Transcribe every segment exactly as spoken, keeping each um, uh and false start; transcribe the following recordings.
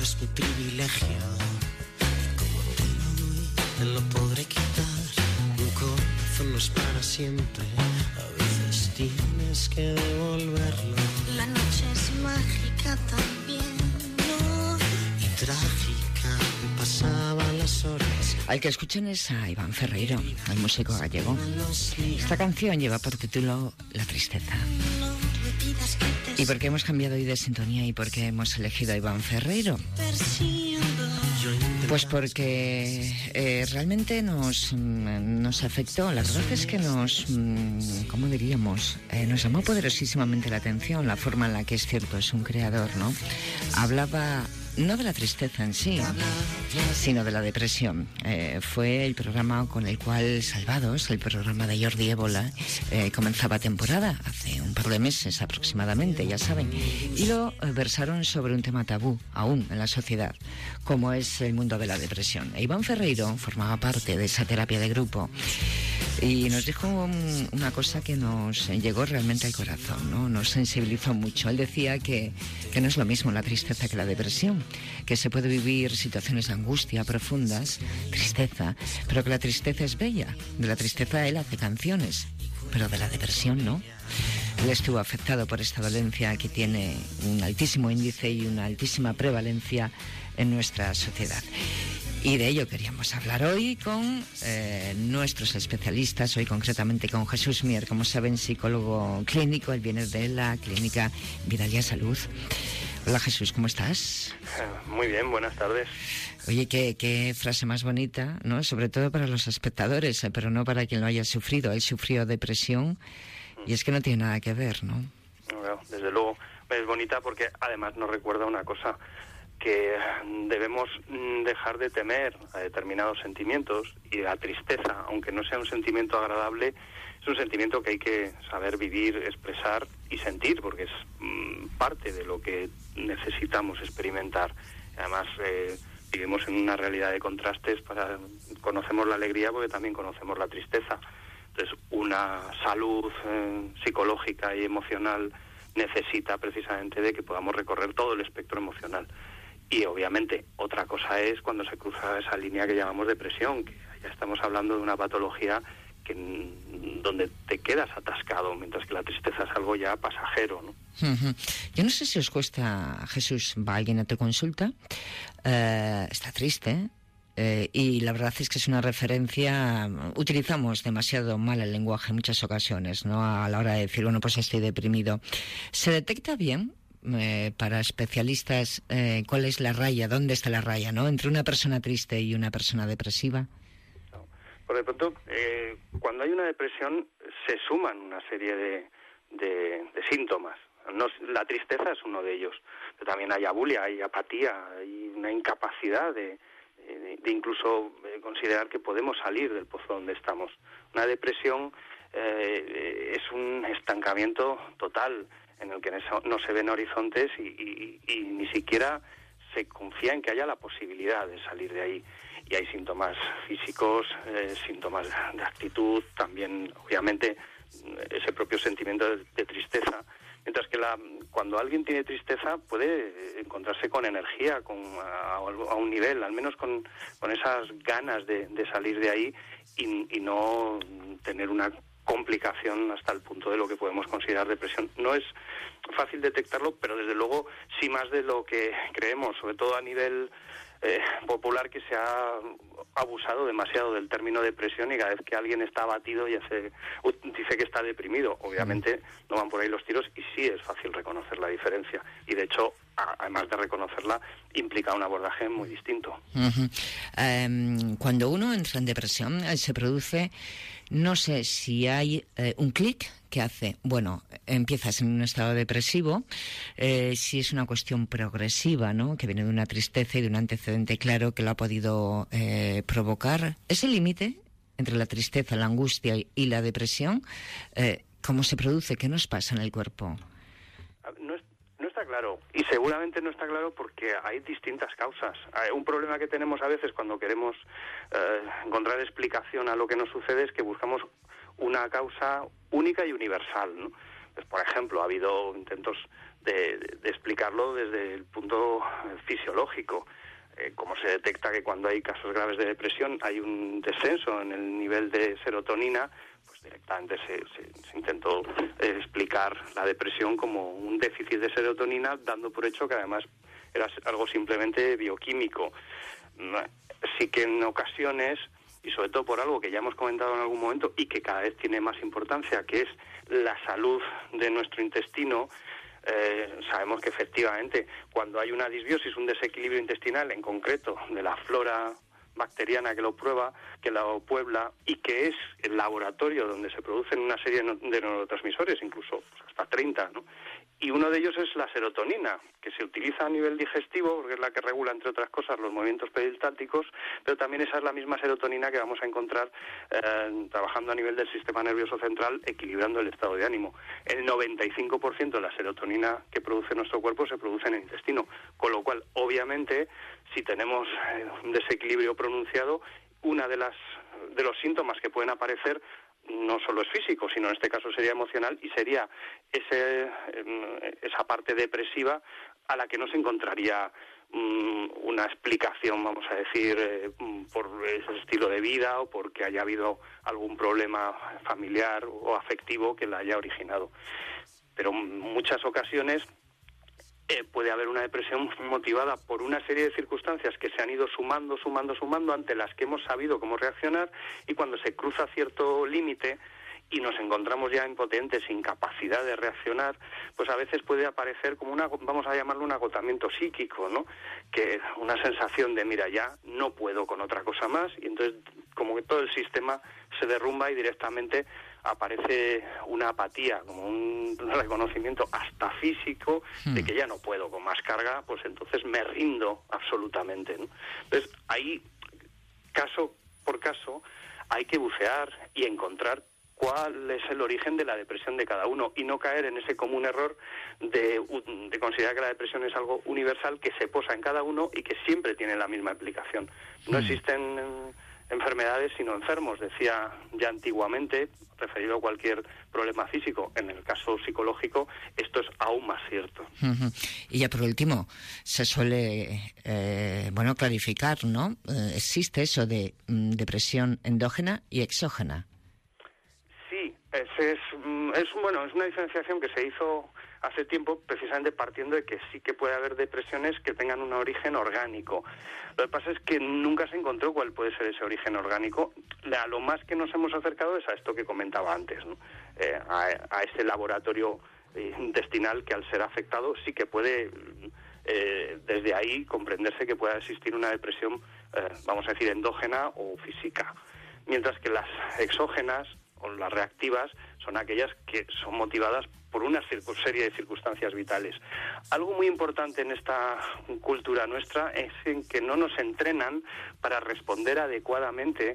es mi privilegio. Como te lo doy, te lo podré quitar. Un corazón no es para siempre. A veces tienes que devolverlo. La noche es mágica también, ¿no? Y trágica. Pasaban las horas. Al que escuchen es a Iván Ferreiro, el músico gallego. Esta canción lleva por título La tristeza. ¿Y por qué hemos cambiado hoy de sintonía y por qué hemos elegido a Iván Ferreiro? Pues porque eh, realmente nos, nos afectó. La verdad es que nos, ¿cómo diríamos? Eh, nos llamó poderosísimamente la atención la forma en la que, es cierto, es un creador, ¿no? Hablaba no de la tristeza en sí, sino de la depresión. Eh, fue el programa con el cual Salvados, el programa de Jordi Évole, eh, comenzaba temporada, hace un par de meses aproximadamente, ya saben, y lo eh, versaron sobre un tema tabú aún en la sociedad, como es el mundo de la depresión. E Iván Ferreiro formaba parte de esa terapia de grupo y nos dijo un, una cosa que nos llegó realmente al corazón, ¿no? Nos sensibilizó mucho. Él decía que, que no es lo mismo la tristeza que la depresión, que se puede vivir situaciones de angustia profundas, tristeza, pero que la tristeza es bella. De la tristeza él hace canciones, pero de la depresión no. Él estuvo afectado por esta dolencia que tiene un altísimo índice y una altísima prevalencia en nuestra sociedad. Y de ello queríamos hablar hoy con eh, nuestros especialistas, hoy concretamente con Jesús Mier, como saben, psicólogo clínico. Él viene de la clínica Vidalia Salud. Hola Jesús, ¿cómo estás? Muy bien, buenas tardes. Oye, qué, qué frase más bonita, ¿no? Sobre todo para los espectadores, eh, pero no para quien lo haya sufrido. Él sufrió depresión y es que no tiene nada que ver, ¿no? Bueno, desde luego es bonita porque además nos recuerda una cosa, que debemos dejar de temer a determinados sentimientos, y la tristeza, aunque no sea un sentimiento agradable, es un sentimiento que hay que saber vivir, expresar y sentir, porque es mmm, parte de lo que necesitamos experimentar. Además, eh, vivimos en una realidad de contrastes. Para conocemos la alegría porque también conocemos la tristeza. Entonces, una salud eh, psicológica y emocional necesita precisamente de que podamos recorrer todo el espectro emocional. Y obviamente otra cosa es cuando se cruza esa línea que llamamos depresión, que ya estamos hablando de una patología que donde te quedas atascado, mientras que la tristeza es algo ya pasajero, ¿no? Uh-huh. Yo no sé si os cuesta, Jesús, va alguien a tu consulta, eh, está triste, eh, y la verdad es que es una referencia, utilizamos demasiado mal el lenguaje en muchas ocasiones, ¿no? A la hora de decir, bueno, pues estoy deprimido. ¿Se detecta bien? Eh, para especialistas, eh, ¿cuál es la raya? ¿Dónde está la raya, no? Entre una persona triste y una persona depresiva. No. Por de pronto, eh, cuando hay una depresión, se suman una serie de, de, de síntomas. No, la tristeza es uno de ellos, pero también hay abulia, hay apatía, hay una incapacidad de, de, de incluso eh, considerar que podemos salir del pozo donde estamos. Una depresión eh, es un estancamiento total, en el que no se ven horizontes y, y, y ni siquiera se confía en que haya la posibilidad de salir de ahí. Y hay síntomas físicos, eh, síntomas de actitud, también, obviamente, ese propio sentimiento de, de tristeza. Mientras que la, cuando alguien tiene tristeza puede encontrarse con energía, con a, a un nivel, al menos con, con esas ganas de, de salir de ahí y, y no tener una complicación hasta el punto de lo que podemos considerar depresión. No es fácil detectarlo, pero desde luego sí más de lo que creemos, sobre todo a nivel eh, popular, que se ha abusado demasiado del término depresión, y cada vez que alguien está abatido ya se dice que está deprimido. Obviamente no van por ahí los tiros y sí es fácil reconocer la diferencia, y de hecho, además de reconocerla, implica un abordaje muy distinto. Uh-huh. Um, cuando uno entra en depresión, eh, se produce, no sé si hay eh, un clic que hace, bueno, empiezas en un estado depresivo, eh, si es una cuestión progresiva, ¿no?, que viene de una tristeza y de un antecedente claro que lo ha podido eh, provocar. Ese límite entre la tristeza, la angustia y la depresión, eh, ¿cómo se produce? ¿Qué nos pasa en el cuerpo? No es No está claro, y seguramente no está claro porque hay distintas causas. Un problema que tenemos a veces cuando queremos eh, encontrar explicación a lo que nos sucede es que buscamos una causa única y universal, ¿no? Pues, por ejemplo, ha habido intentos de, de explicarlo desde el punto fisiológico. Eh, como se detecta que cuando hay casos graves de depresión hay un descenso en el nivel de serotonina, pues directamente se, se, se intentó eh, explicar la depresión como un déficit de serotonina, dando por hecho que además era algo simplemente bioquímico. Sí que en ocasiones, y sobre todo por algo que ya hemos comentado en algún momento y que cada vez tiene más importancia, que es la salud de nuestro intestino, eh, sabemos que efectivamente cuando hay una disbiosis, un desequilibrio intestinal en concreto de la flora bacteriana que lo prueba, que lo puebla y que es el laboratorio donde se producen una serie de neurotransmisores, incluso pues, hasta treinta, ¿no? Y uno de ellos es la serotonina, que se utiliza a nivel digestivo, porque es la que regula, entre otras cosas, los movimientos peristálticos, pero también esa es la misma serotonina que vamos a encontrar eh, trabajando a nivel del sistema nervioso central, equilibrando el estado de ánimo. El noventa y cinco por ciento de la serotonina que produce nuestro cuerpo se produce en el intestino, con lo cual, obviamente, si tenemos eh, un desequilibrio pronunciado, una de las de los síntomas que pueden aparecer no solo es físico, sino en este caso sería emocional y sería ese, esa parte depresiva a la que no se encontraría um, una explicación, vamos a decir, eh, por ese estilo de vida o porque haya habido algún problema familiar o afectivo que la haya originado. Pero en muchas ocasiones Eh, puede haber una depresión motivada por una serie de circunstancias que se han ido sumando, sumando, sumando, ante las que hemos sabido cómo reaccionar, y cuando se cruza cierto límite y nos encontramos ya impotentes, sin capacidad de reaccionar, pues a veces puede aparecer como una, vamos a llamarlo un agotamiento psíquico, ¿no? Que una sensación de, mira, ya no puedo con otra cosa más, y entonces como que todo el sistema se derrumba y directamente aparece una apatía, como un reconocimiento hasta físico de que ya no puedo con más carga, pues entonces me rindo absolutamente, ¿no? Entonces ahí, caso por caso, hay que bucear y encontrar cuál es el origen de la depresión de cada uno y no caer en ese común error de, de considerar que la depresión es algo universal que se posa en cada uno y que siempre tiene la misma explicación. No existen enfermedades sino enfermos, decía ya antiguamente, referido a cualquier problema físico. En el caso psicológico esto es aún más cierto. Uh-huh. Y ya por último, se suele eh, bueno clarificar, ¿no? Eh, existe eso de mm, depresión endógena y exógena. Sí, es, es, es, bueno, es una diferenciación que se hizo hace tiempo, precisamente partiendo de que sí que puede haber depresiones que tengan un origen orgánico. Lo que pasa es que nunca se encontró cuál puede ser ese origen orgánico. A lo más que nos hemos acercado es a esto que comentaba antes, ¿no? eh, a, a ese laboratorio eh, intestinal que al ser afectado sí que puede, eh, desde ahí, comprenderse que pueda existir una depresión, eh, vamos a decir, endógena o física. Mientras que las exógenas o las reactivas son aquellas que son motivadas por una serie de circunstancias vitales. Algo muy importante en esta cultura nuestra es en que no nos entrenan para responder adecuadamente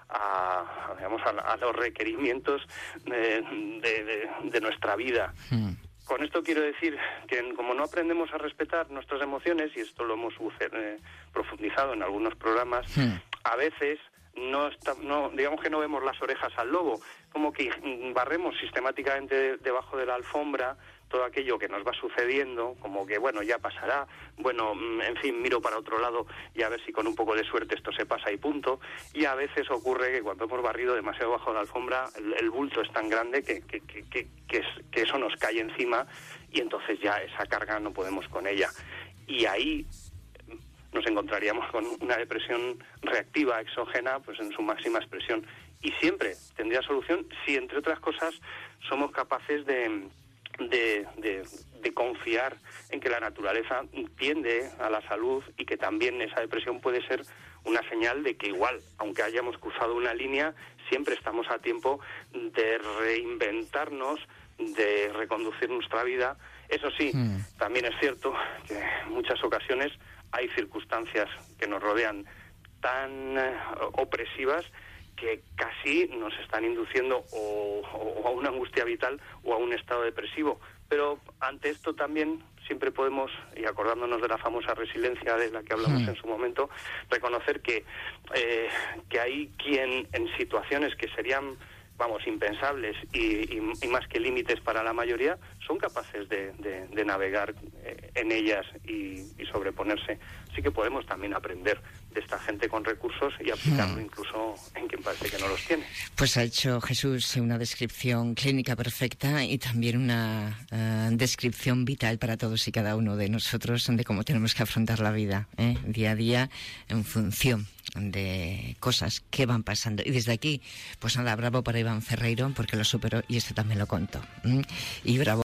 a, digamos, a, a los requerimientos de, de, de, de nuestra vida. Mm. Con esto quiero decir que como no aprendemos a respetar nuestras emociones, y esto lo hemos eh, profundizado en algunos programas, mm. a veces no, está, no digamos que no vemos las orejas al lobo, como que barremos sistemáticamente debajo de la alfombra todo aquello que nos va sucediendo, como que bueno, ya pasará, bueno, en fin, miro para otro lado y a ver si con un poco de suerte esto se pasa y punto. Y a veces ocurre que cuando hemos barrido demasiado bajo de la alfombra, el, el bulto es tan grande que, que, que, que, que, es, que eso nos cae encima y entonces ya esa carga no podemos con ella. Y ahí nos encontraríamos con una depresión reactiva, exógena, pues en su máxima expresión. Y siempre tendría solución si, entre otras cosas, somos capaces de, de, de, de confiar en que la naturaleza tiende a la salud y que también esa depresión puede ser una señal de que igual, aunque hayamos cruzado una línea, siempre estamos a tiempo de reinventarnos, de reconducir nuestra vida. Eso sí, mm. también es cierto que en muchas ocasiones hay circunstancias que nos rodean tan eh, opresivas que casi nos están induciendo o, o a una angustia vital o a un estado depresivo. Pero ante esto también siempre podemos, y acordándonos de la famosa resiliencia de la que hablamos mm. en su momento, reconocer que, eh, que hay quien en situaciones que serían vamos, impensables y, y, y más que límites para la mayoría, son capaces de, de, de navegar eh, en ellas y, y sobreponerse. Así que podemos también aprender de esta gente con recursos y aplicarlo hmm. incluso en quien parece que no los tiene. Pues ha hecho Jesús una descripción clínica perfecta y también una uh, descripción vital para todos y cada uno de nosotros de cómo tenemos que afrontar la vida, ¿eh? día a día, en función de cosas que van pasando. Y desde aquí, pues nada, bravo para Iván Ferreiro, porque lo superó y esto también lo contó. ¿eh? Y bravo